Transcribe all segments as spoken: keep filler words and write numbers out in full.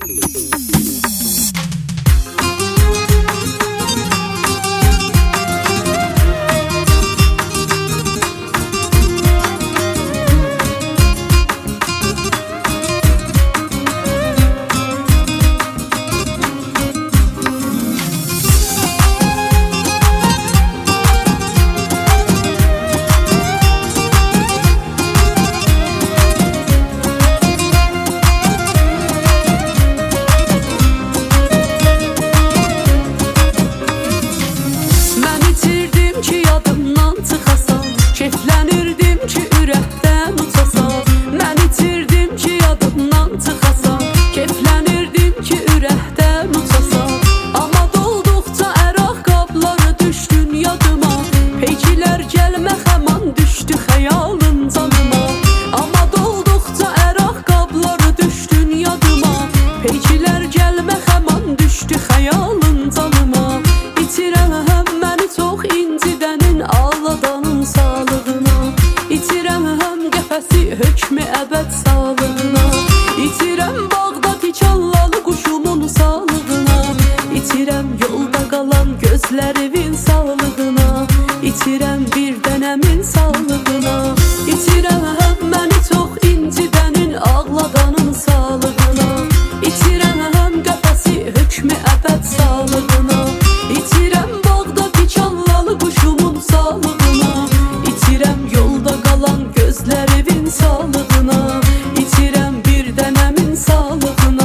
Hökmü əbəd sağlığına, itirəm bağdakı çallalı quşumun sağlığına, itirəm yolda qalan gözlərimin sağlığına, itirəm bir dənəmin sağlığına, itirəm məni çox incidənin ağladanın sağlığına, itirəm qəfəsi hökmü əbəd sağlığına, itirəm bağdakı çallalı quşumun sağlığına, itirəm yolda qalan gözlərimin sağlığına, itirəm bir dənəmin sağlığına.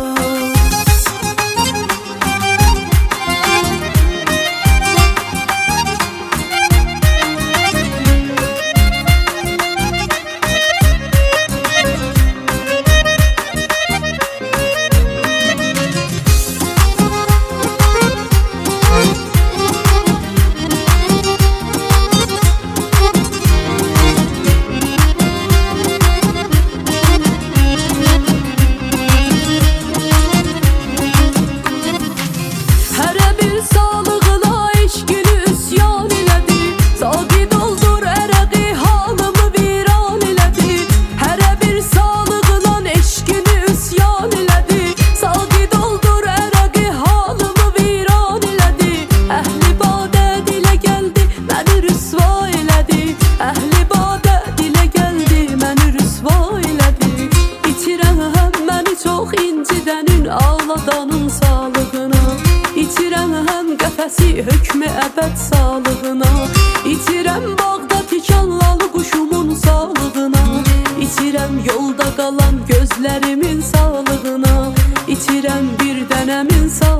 Ağladanın sağlığına, itirəm həm qəfəsi hökmü əbəd sağlığına, itirəm bağda tikanlalı quşumun sağlığına, itirəm yolda qalan gözlərimin sağlığına, itirəm bir dənəmin sağlığına.